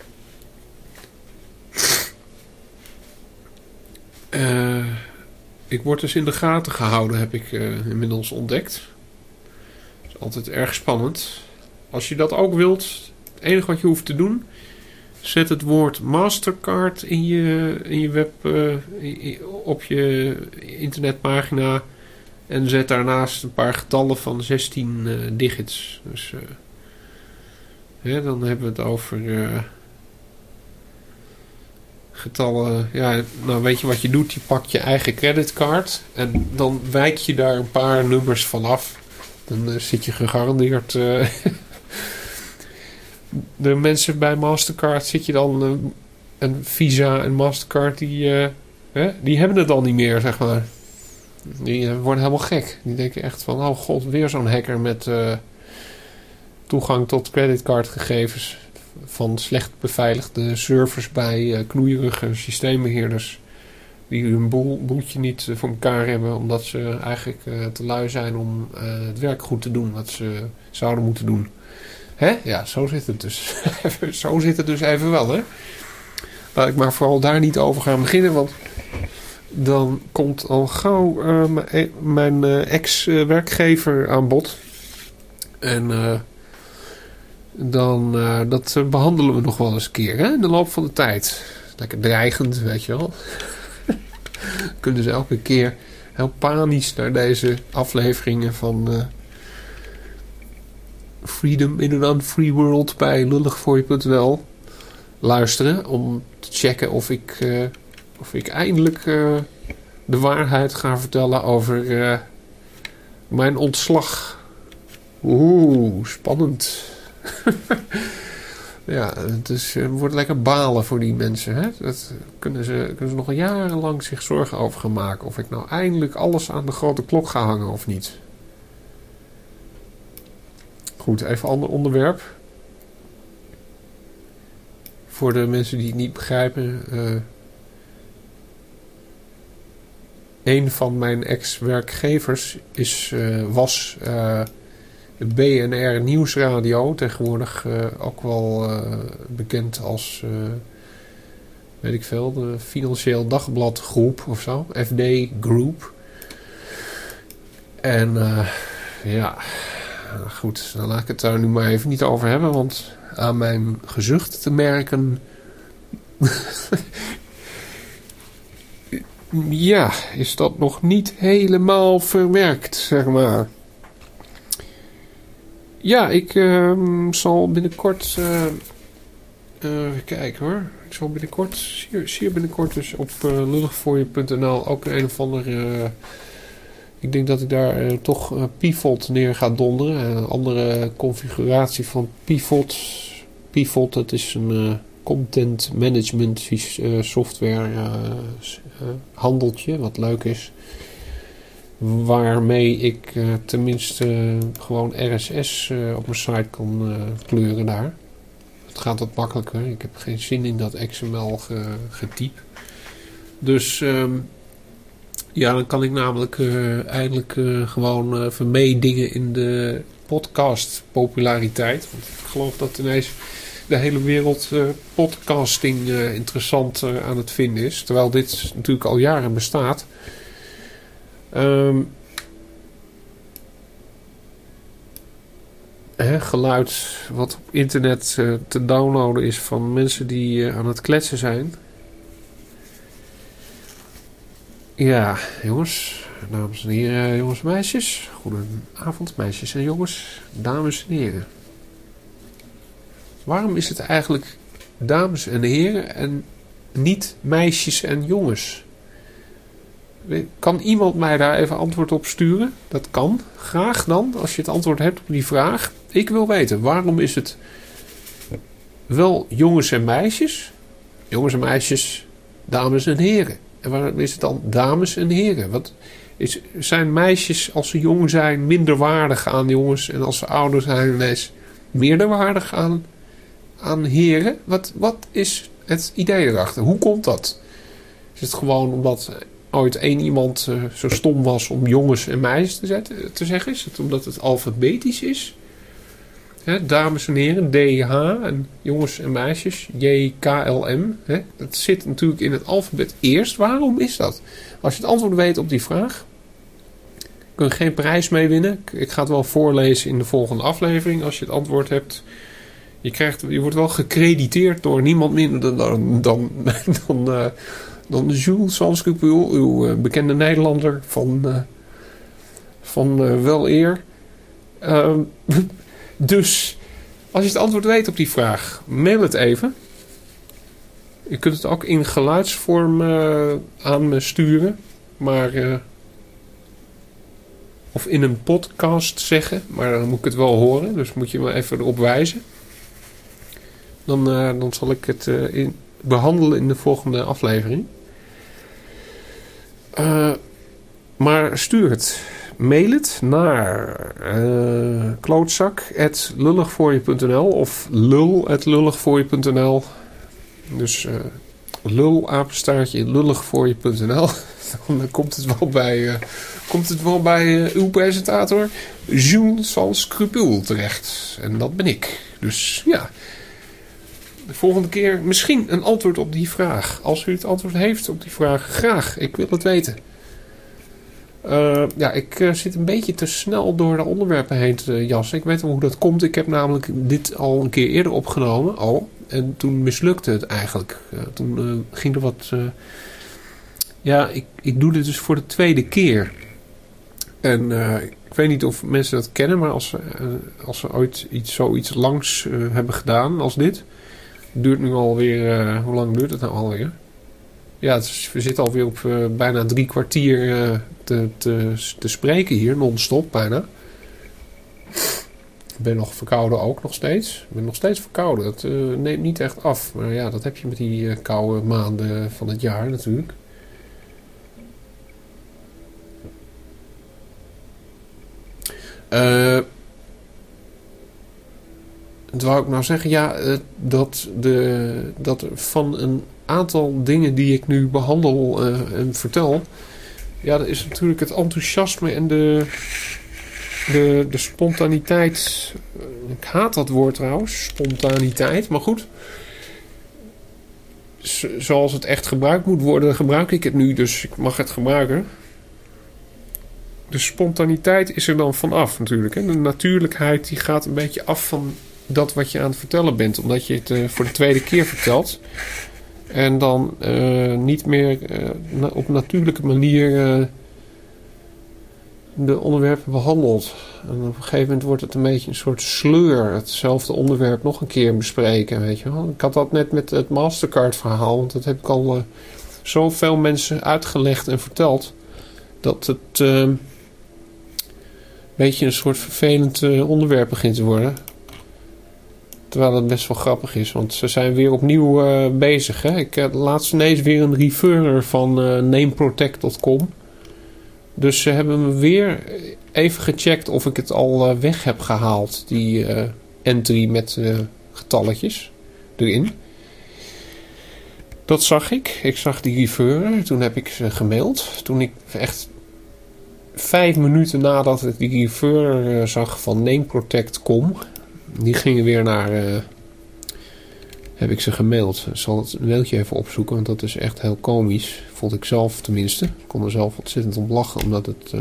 [SPEAKER 2] Ik word dus in de gaten gehouden, heb ik inmiddels ontdekt. Dat is altijd erg spannend. Als je dat ook wilt, het enige wat je hoeft te doen, zet het woord Mastercard in je web, op je internetpagina en zet daarnaast een paar getallen van 16 digits. Dus dan hebben we het over getallen. Ja, nou weet je wat je doet? Je pakt je eigen creditcard en dan wijk je daar een paar nummers van af. Dan zit je gegarandeerd. De mensen bij Mastercard zit je dan en Visa en Mastercard die hebben het al niet meer, zeg maar. Die worden helemaal gek. Die denken echt van, oh god, weer zo'n hacker met toegang tot creditcardgegevens van slecht beveiligde servers bij knoeierige systeembeheerders die hun boeltje niet voor elkaar hebben, omdat ze eigenlijk te lui zijn om het werk goed te doen wat ze zouden moeten doen. Hè? Ja, zo zit het dus. Zo zit het dus even wel, hè. Laat ik maar vooral daar niet over gaan beginnen, want dan komt al gauw mijn ex-werkgever aan bod. En dat behandelen we nog wel eens een keer, hè, in de loop van de tijd. Lekker dreigend, weet je wel. Kunnen ze elke keer heel panisch naar deze afleveringen van Freedom in an Unfree World bij lulligvooie.nl luisteren om te checken of ik eindelijk de waarheid ga vertellen over mijn ontslag. Oeh, spannend. Ja, het wordt lekker balen voor die mensen. Hè? Dat kunnen ze nog jarenlang zich zorgen over gaan maken. Of ik nou eindelijk alles aan de grote klok ga hangen of niet. Goed, even een ander onderwerp. Voor de mensen die het niet begrijpen. Een van mijn ex-werkgevers was de BNR Nieuwsradio. Tegenwoordig ook wel bekend als, weet ik veel, de Financieel Dagblad Groep of zo. FD Group. En ja, goed, dan laat ik het daar nu maar even niet over hebben, want aan mijn gezucht te merken ja, is dat nog niet helemaal verwerkt, zeg maar. Ja, ik zal binnenkort even kijken hoor. Ik zal binnenkort, zeer binnenkort dus op lulligvooie.nl ook een of andere ik denk dat ik daar toch Pivot neer ga donderen. Een andere configuratie van Pivot. Pivot, dat is een content management software handeltje, wat leuk is. Waarmee ik tenminste gewoon RSS op mijn site kan kleuren daar. Het gaat wat makkelijker. Ik heb geen zin in dat XML getyp. Dus dan kan ik namelijk eindelijk gewoon even meedingen in de podcast populariteit. Want ik geloof dat ineens de hele wereld podcasting interessant aan het vinden is. Terwijl dit natuurlijk al jaren bestaat. Geluid wat op internet te downloaden is van mensen die aan het kletsen zijn. Ja, jongens, dames en heren, jongens en meisjes. Goedenavond, meisjes en jongens, dames en heren. Waarom is het eigenlijk dames en heren en niet meisjes en jongens? Kan iemand mij daar even antwoord op sturen? Dat kan. Graag dan, als je het antwoord hebt op die vraag. Ik wil weten, waarom is het wel jongens en meisjes? Jongens en meisjes, dames en heren. En waarom is het dan dames en heren? Zijn meisjes als ze jong zijn minder waardig aan jongens en als ze ouder zijn ineens meerderwaardig aan heren? Wat is het idee erachter? Hoe komt dat? Is het gewoon omdat ooit één iemand zo stom was om jongens en meisjes te zeggen? Is het omdat het alfabetisch is? Dames en heren, DH en jongens en meisjes, JKLM. Dat zit natuurlijk in het alfabet eerst. Waarom is dat? Als je het antwoord weet op die vraag, kun je geen prijs mee winnen. Ik ga het wel voorlezen in de volgende aflevering als je het antwoord hebt. Je wordt wel gecrediteerd door niemand minder dan Jules Sanscrupule, uw bekende Nederlander van wel eer. Dus, als je het antwoord weet op die vraag, mail het even. Je kunt het ook in geluidsvorm aan me sturen. Of in een podcast zeggen. Maar dan moet ik het wel horen. Dus moet je me even erop wijzen. Dan zal ik het behandelen in de volgende aflevering. Maar stuur het. Mail het naar klootzak@lulligvoorje.nl of lul@lulligvoorje.nl. Dus lulapenstaartje lulligvoorje.nl. Dan komt het wel bij uw presentator Jules Sanscrupule terecht. En dat ben ik. Dus ja, de volgende keer misschien een antwoord op die vraag. Als u het antwoord heeft op die vraag, graag. Ik wil het weten. Ik zit een beetje te snel door de onderwerpen heen te jassen. Ik weet wel hoe dat komt. Ik heb namelijk dit al een keer eerder opgenomen. En toen mislukte het eigenlijk. Toen ging er wat... ik doe dit dus voor de tweede keer. En ik weet niet of mensen dat kennen. Maar als ze ooit zoiets langs hebben gedaan als dit. Het duurt nu alweer... hoe lang duurt het nou alweer? Ja, we zitten alweer op bijna 3 kwartier te spreken hier, non-stop bijna. Ik ben nog verkouden ook nog steeds. Ik ben nog steeds verkouden. Dat neemt niet echt af. Maar ja, dat heb je met die koude maanden van het jaar natuurlijk. Wat wou ik nou zeggen? Ja, dat van een aantal dingen die ik nu behandel en vertel. Ja, dat is natuurlijk het enthousiasme en de spontaniteit. Ik haat dat woord trouwens, spontaniteit. Maar goed, zoals het echt gebruikt moet worden, gebruik ik het nu. Dus ik mag het gebruiken. De spontaniteit is er dan vanaf natuurlijk. Hè? De natuurlijkheid die gaat een beetje af van dat wat je aan het vertellen bent. Omdat je het voor de tweede keer vertelt. En dan niet meer op natuurlijke manier de onderwerpen behandelt. En op een gegeven moment wordt het een beetje een soort sleur. Hetzelfde onderwerp nog een keer bespreken. Weet je wel. Ik had dat net met het Mastercard verhaal. Want dat heb ik al zoveel mensen uitgelegd en verteld. Dat het een beetje een soort vervelend onderwerp begint te worden. Terwijl het best wel grappig is, want ze zijn weer opnieuw bezig. Hè? Ik had laatst ineens weer een referrer van nameprotect.com. Dus ze hebben me weer even gecheckt of ik het al weg heb gehaald. Die entry met getalletjes erin. Dat zag ik. Ik zag die referrer. Toen heb ik ze gemaild. Toen ik echt 5 minuten nadat ik die referrer zag van nameprotect.com. Die gingen weer naar... heb ik ze gemaild. Ik zal het mailtje even opzoeken, want dat is echt heel komisch. Vond ik zelf tenminste. Ik kon er zelf ontzettend om lachen, omdat het...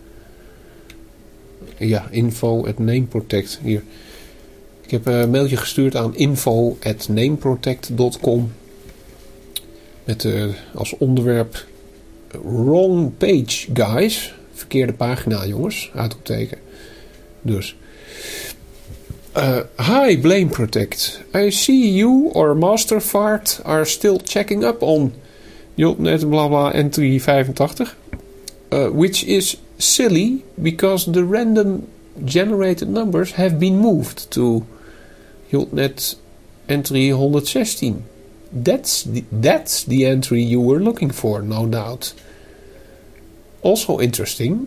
[SPEAKER 2] info@nameprotect. Hier. Ik heb een mailtje gestuurd aan info@nameprotect.com. Met als onderwerp... Wrong page, guys. Verkeerde pagina, jongens. Uitroepteken. Dus... hi, Blame Protect. I see you or Masterfart are still checking up on .NET blabla entry 85. Which is silly because the random generated numbers have been moved to .NET entry 116. That's the entry you were looking for, no doubt. Also interesting,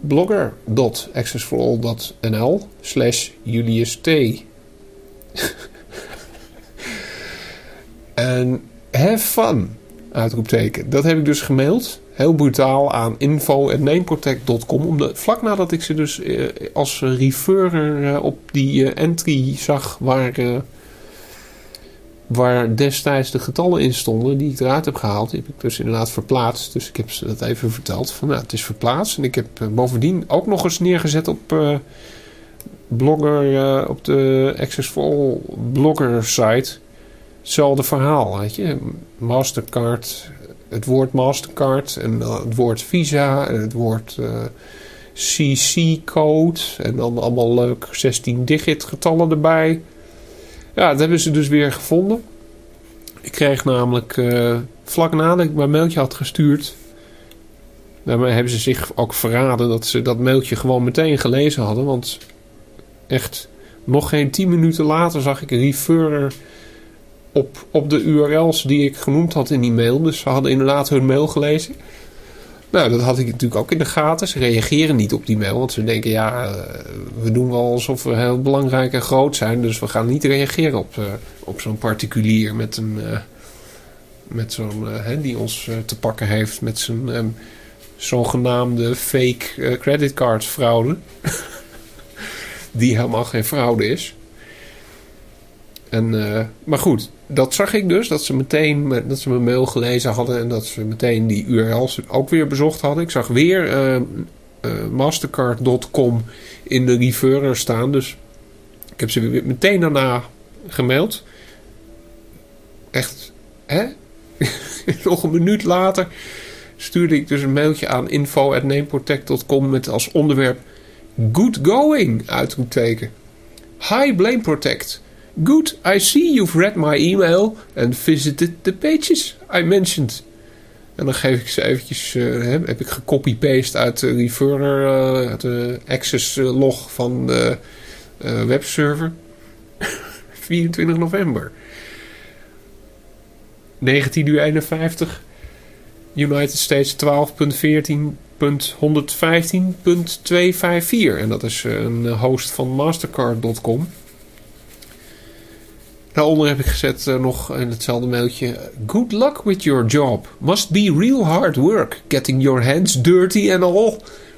[SPEAKER 2] blogger.accessforall.nl/JuliusT. En have fun, uitroepteken. Dat heb ik dus gemaild. Heel brutaal aan info@nameprotect.com. Vlak nadat ik ze dus als referrer op die entry zag waar destijds de getallen in stonden die ik eruit heb gehaald, die heb ik dus inderdaad verplaatst. Dus ik heb ze dat even verteld. Van, het is verplaatst. En ik heb bovendien ook nog eens neergezet op Blogger, op de Access for All blogger site. Hetzelfde verhaal, weet je. Mastercard, het woord Mastercard en het woord Visa en het woord CC-code en dan allemaal leuk 16-digit getallen erbij. Ja, dat hebben ze dus weer gevonden. Ik kreeg namelijk vlak nadat ik mijn mailtje had gestuurd, daarmee hebben ze zich ook verraden dat ze dat mailtje gewoon meteen gelezen hadden. Want echt nog geen 10 minuten later zag ik een referrer op de URL's die ik genoemd had in die mail. Dus ze hadden inderdaad hun mail gelezen. Nou, dat had ik natuurlijk ook in de gaten. Ze reageren niet op die mail, want ze denken, we doen wel alsof we heel belangrijk en groot zijn, dus we gaan niet reageren op zo'n particulier met zo'n die ons te pakken heeft met zijn zogenaamde fake creditcardfraude. Die helemaal geen fraude is. Maar goed, dat zag ik dus. Dat ze mijn mail gelezen hadden. En dat ze meteen die URL's ook weer bezocht hadden. Ik zag weer mastercard.com in de referrer staan. Dus ik heb ze weer meteen daarna gemaild. Echt, hè? Nog een minuut later stuurde ik dus een mailtje aan info@nameprotect.com met als onderwerp good going, uitroepteken. Hi, Blame Protect. Good, I see you've read my email and visited the pages I mentioned. En dan geef ik ze eventjes, heb ik gecopy-paste uit de referrer, uit de access log van de webserver. 24 november. 19:51. United States 12.14.115.254. En dat is een host van mastercard.com. Daaronder heb ik gezet nog in hetzelfde mailtje. Good luck with your job. Must be real hard work. Getting your hands dirty and all.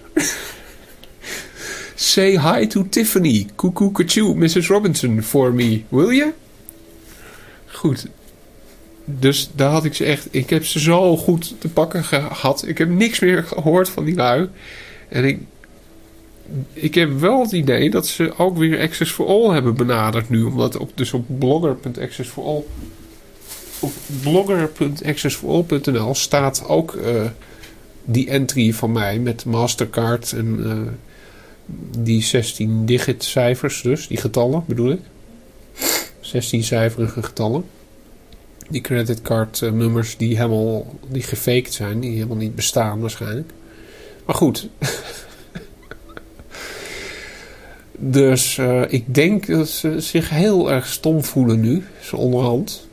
[SPEAKER 2] Say hi to Tiffany. Cuckoo Kachoo, Mrs. Robinson for me. Will you? Goed. Dus daar had ik ze echt... Ik heb ze zo goed te pakken gehad. Ik heb niks meer gehoord van die lui. En ik heb wel het idee dat ze ook weer Access for All hebben benaderd nu. Omdat op blogger.accessforall.nl staat ook die entry van mij met Mastercard en die 16-digit cijfers dus. Die getallen bedoel ik. 16-cijferige getallen. Die creditcard nummers die gefaked zijn. Die helemaal niet bestaan waarschijnlijk. Maar goed...
[SPEAKER 1] Dus ik denk dat ze zich heel erg stom voelen nu, zo onderhand.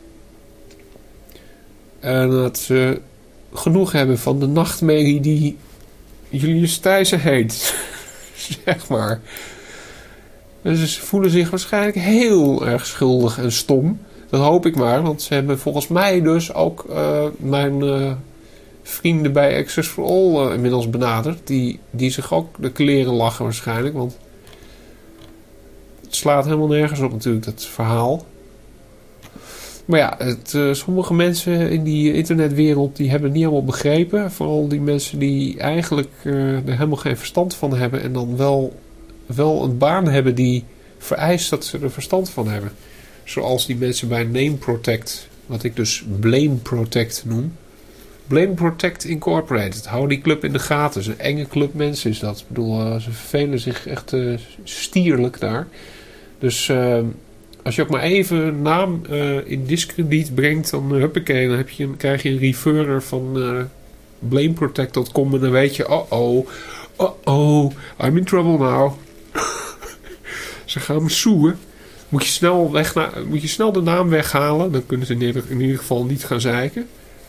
[SPEAKER 1] En dat ze genoeg hebben van de nachtmerrie die Julius Thijssen heet. Zeg maar. Dus ze voelen zich waarschijnlijk heel erg schuldig en stom. Dat hoop ik maar, want ze hebben volgens mij dus ook mijn vrienden bij Access for All inmiddels benaderd. Die zich ook de kleren lachen waarschijnlijk, want het slaat helemaal nergens op natuurlijk, dat verhaal. Maar ja, sommige mensen in die internetwereld die hebben het niet allemaal begrepen. Vooral die mensen die eigenlijk er helemaal geen verstand van hebben en dan wel een baan hebben die vereist dat ze er verstand van hebben. Zoals die mensen bij Name Protect, wat ik dus Blame Protect noem. Blame Protect Incorporated. Hou die club in de gaten. Het is een enge club mensen is dat. Ik bedoel, ze vervelen zich echt stierlijk daar. Dus als je ook maar even een naam in diskrediet brengt, dan huppakee, dan krijg je een referrer van blameprotect.com en dan weet je, I'm in trouble now. Ze gaan me soeën. Moet je snel de naam weghalen. Dan kunnen ze in ieder geval niet gaan zeiken.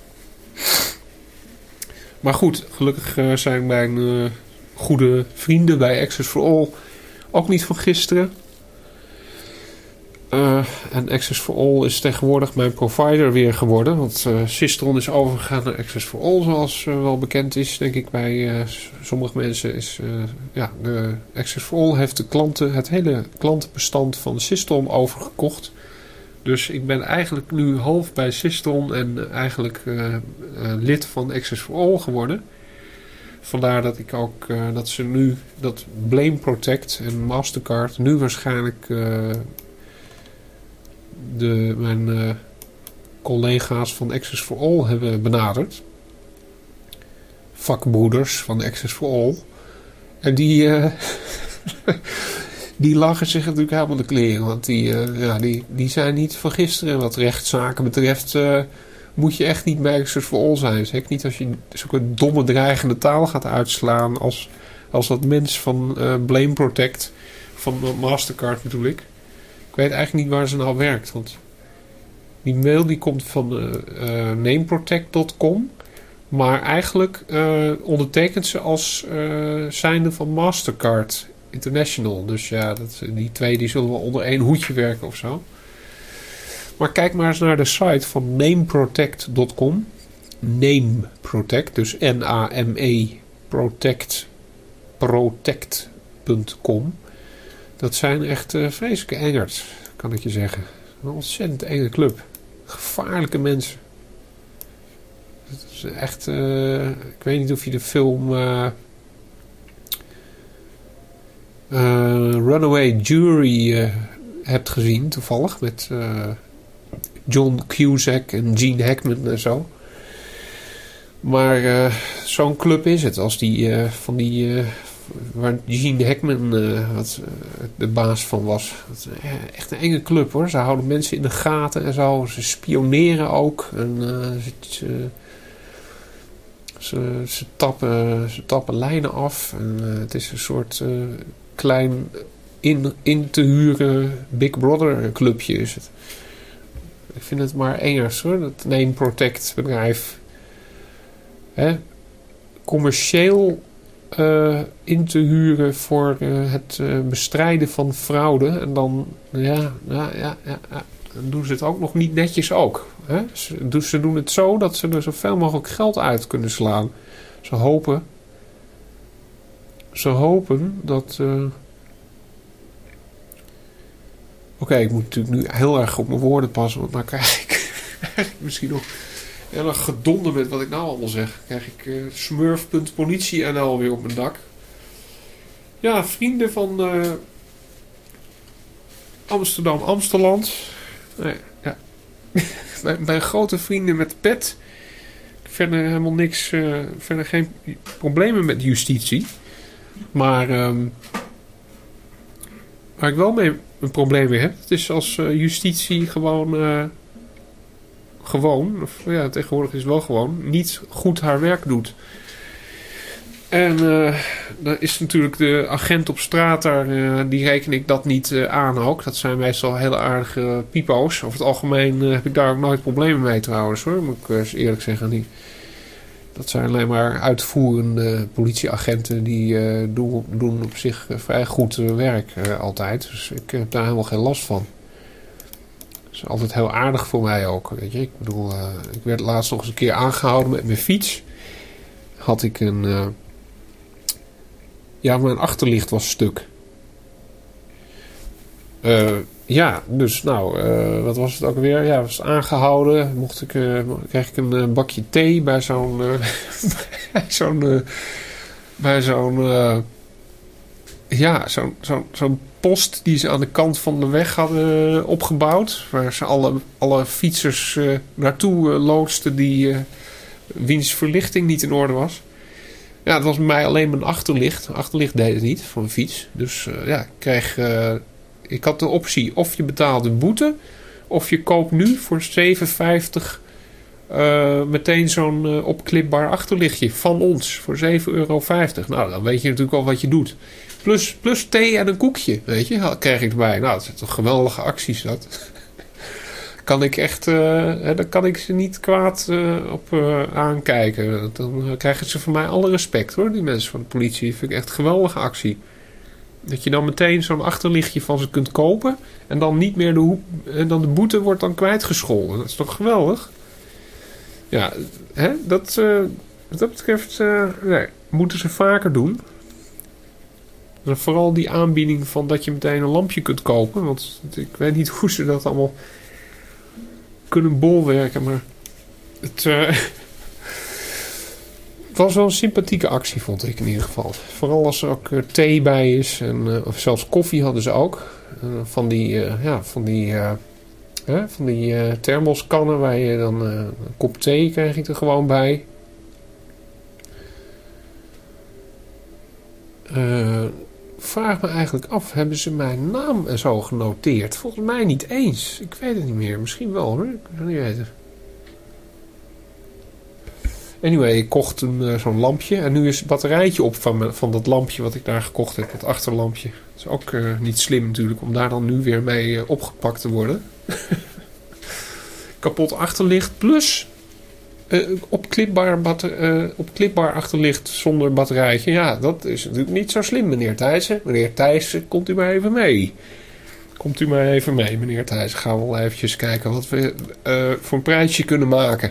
[SPEAKER 1] Maar goed, gelukkig zijn mijn goede vrienden bij Access for All ook niet van gisteren. En Access for All is tegenwoordig mijn provider weer geworden. Want Sistron is overgegaan naar Access for All, zoals wel bekend is, denk ik, bij sommige mensen. De Access for All heeft het hele klantenbestand van Sistron overgekocht. Dus ik ben eigenlijk nu half bij Sistron en eigenlijk lid van Access for All geworden. Vandaar dat ik ook dat ze nu dat Blame Protect en Mastercard nu waarschijnlijk mijn collega's van Access for All hebben benaderd. Vakbroeders van Access for All. En die lachen zich natuurlijk helemaal de kleren. Want die zijn niet van gisteren. Wat rechtszaken betreft moet je echt niet bij Access for All zijn. Zeker niet als je zulke domme dreigende taal gaat uitslaan als dat mens van Blame Protect van Mastercard bedoel ik. Ik weet eigenlijk niet waar ze nou werkt. Want die mail die komt van nameprotect.com. Maar eigenlijk ondertekent ze als zijnde van Mastercard International. Dus ja, die twee die zullen wel onder één hoedje werken of zo. Maar kijk maar eens naar de site van nameprotect.com. Name Protect, dus N-A-M-E protect.com. Dat zijn echt vreselijke engers, kan ik je zeggen. Een ontzettend enge club. Gevaarlijke mensen. Het is echt... ik weet niet of je de film Runaway Jury hebt gezien, toevallig. Met John Cusack en Gene Hackman en zo. Maar zo'n club is het. Als waar Gene Hackman de baas van was. Dat is echt een enge club hoor. Ze houden mensen in de gaten en zo. Ze spioneren ook. En ze tappen lijnen af. En het is een soort klein in te huren Big Brother clubje is het. Ik vind het maar engers hoor. Dat Name Protect bedrijf. Commercieel in te huren voor het bestrijden van fraude. En dan dan doen ze het ook nog niet netjes ook. Hè? Ze doen het zo dat ze er zoveel mogelijk geld uit kunnen slaan. Ze hopen dat... Oké, ik moet natuurlijk nu heel erg op mijn woorden passen. Want dan krijg ik misschien nog heel erg gedonder met wat ik nou allemaal zeg. Dan krijg ik smurf.politie.nl weer op mijn dak. Ja, vrienden van Amsterdam-Amsterland. Ja. Mijn grote vrienden met pet. Verder helemaal niks. Verder geen problemen met justitie. Maar waar ik wel mee een probleem mee heb. Het is als justitie gewoon... tegenwoordig is het wel gewoon niet goed haar werk doet. En dan is natuurlijk de agent op straat daar, die reken ik dat niet aan ook. Dat zijn meestal hele aardige pipo's. Over het algemeen heb ik daar ook nooit problemen mee trouwens hoor. Moet ik eens eerlijk zeggen. Dat zijn alleen maar uitvoerende politieagenten die doen op zich vrij goed werk altijd. Dus ik heb daar helemaal geen last van. Dat is altijd heel aardig voor mij ook. Weet je? Ik bedoel, ik werd laatst nog eens een keer aangehouden met mijn fiets. Had ik mijn achterlicht was stuk. Dus wat was het ook weer? Ja, was aangehouden. Kreeg ik een bakje thee bij zo'n post die ze aan de kant van de weg hadden opgebouwd. Waar ze alle fietsers naartoe loodsten wiens verlichting niet in orde was. Ja, het was bij mij alleen mijn achterlicht. Achterlicht deed het niet van mijn fiets. Dus ik had de optie of je betaalt de boete of je koopt nu voor €7,50 meteen zo'n opklipbaar achterlichtje van ons voor €7,50. Nou, dan weet je natuurlijk al wat je doet. Plus thee en een koekje, weet je, krijg ik erbij. Nou, dat zijn toch geweldige acties dat. Daar kan ik ze niet kwaad op aankijken. Dan krijgen ze van mij alle respect hoor, die mensen van de politie. Dat vind ik echt een geweldige actie. Dat je dan meteen zo'n achterlichtje van ze kunt kopen. En dan niet meer en dan de boete wordt dan kwijtgescholden. Dat is toch geweldig? Ja, wat dat betreft moeten ze vaker doen. En vooral die aanbieding van dat je meteen een lampje kunt kopen. Want ik weet niet hoe ze dat allemaal kunnen bolwerken. Maar het was wel een sympathieke actie, vond ik in ieder geval. Vooral als er ook thee bij is. Of zelfs koffie hadden ze ook. Van die thermoskannen waar je dan een kop thee krijg ik er gewoon bij. Vraag me eigenlijk af, hebben ze mijn naam en zo genoteerd? Volgens mij niet eens. Ik weet het niet meer. Misschien wel hoor. Ik kan niet weten. Anyway, ik kocht zo'n lampje. En nu is het batterijtje op van dat lampje wat ik daar gekocht heb. Dat achterlampje. Dat is ook niet slim natuurlijk om daar dan nu weer mee opgepakt te worden. Kapot achterlicht plus opklipbaar achterlicht zonder batterijtje. Ja, dat is natuurlijk niet zo slim, meneer Thijssen. Meneer Thijssen, komt u maar even mee. Komt u maar even mee, meneer Thijssen. Gaan we wel eventjes kijken wat we voor een prijsje kunnen maken.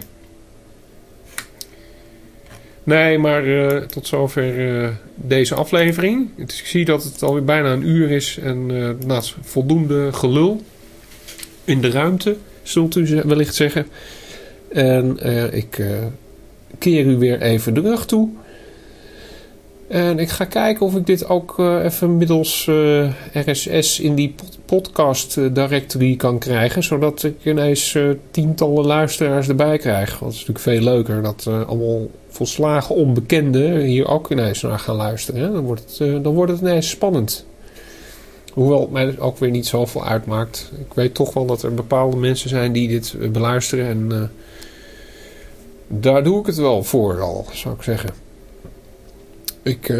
[SPEAKER 1] Nee, maar tot zover deze aflevering. Ik zie dat het alweer bijna een uur is. En voldoende gelul in de ruimte, zult u wellicht zeggen. En ik keer u weer even de rug toe. En ik ga kijken of ik dit ook even middels RSS in die podcast directory kan krijgen. Zodat ik ineens tientallen luisteraars erbij krijg. Want het is natuurlijk veel leuker dat allemaal volslagen onbekenden hier ook ineens naar gaan luisteren. Hè? Dan wordt het ineens spannend. Hoewel het mij ook weer niet zoveel uitmaakt. Ik weet toch wel dat er bepaalde mensen zijn die dit beluisteren. En daar doe ik het wel voor al, zou ik zeggen. Ik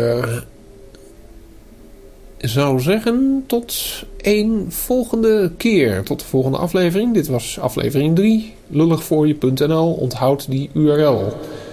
[SPEAKER 1] zou zeggen tot een volgende keer. Tot de volgende aflevering. Dit was aflevering 3. Lulligvoorje.nl. Onthoud die URL.